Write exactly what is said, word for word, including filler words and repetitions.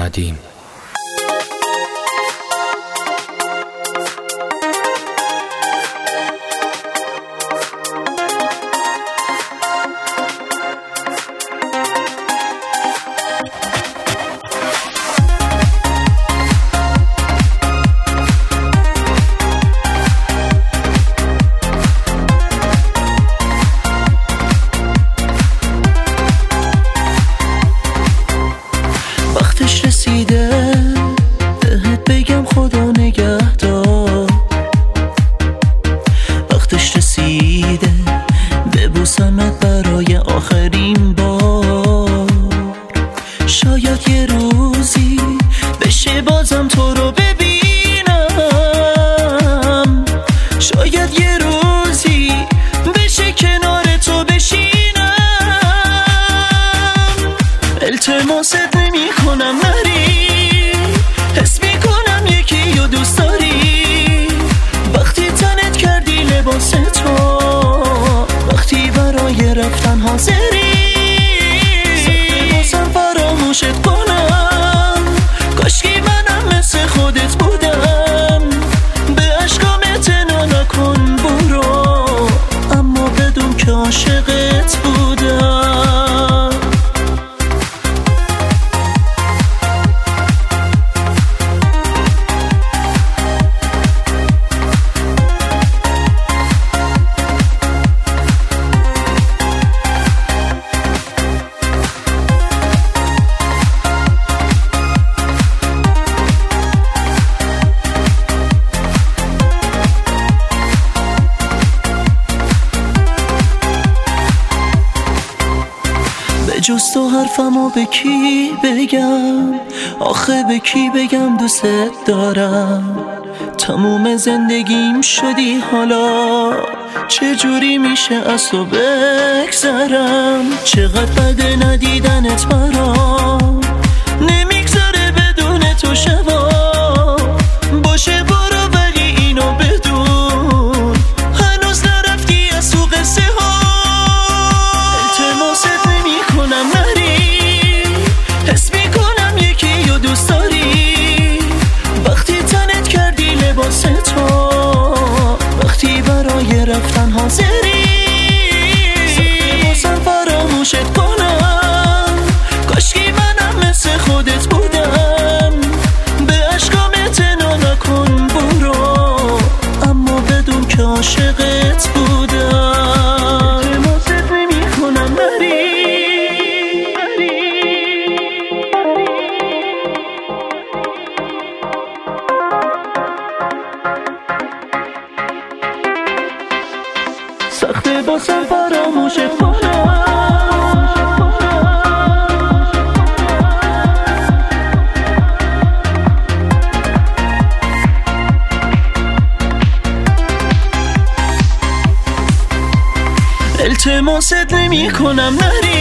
ندیم. وقتش رسیده بهت بگم خدا نگهدار، وقتش رسیده ببوسمت برای آخرین بار. شاید یه روزی بشه بازم تو رو ببینم، شاید یه روزی بشه کنار تو بشینم. التماست نمی کنم نری، حس می کنم یکی رو دوست داری. وقتی تنت کردی لباس تو، وقتی برای رفتن حاضری. سخته بازم فراموشت کنم، کاشکی منم مثل خودت بودم. به عشقام اعتنا نکن برو، اما بدون که عاشقت بودم. جز تو حرفمو به کی بگم، آخه به کی بگم دوست دارم. تموم زندگیم شدی حالا، چجوری میشه از تو بگذرم. چقدر بده ندیدنت برام، نمیگذره بدون تو شبا. باشه برو ولی اینو بدون، هنوز نرفتی از تو قصه ها. التماست نمی کنم نری، حس می کنم یکی رو دوست داری. وقتی تنت کردی لباس تو، وقتی برای رفتن حاضری. سخته بازم فراموشت کنم، کاشکی منم مثل خودت بودم. به عشقام اعتنا نکن برو، اما بدون که عاشقت بودم. التماست نمی کنم نری. سخته بازم فراموشت کنم. التماست نمی کنم نری.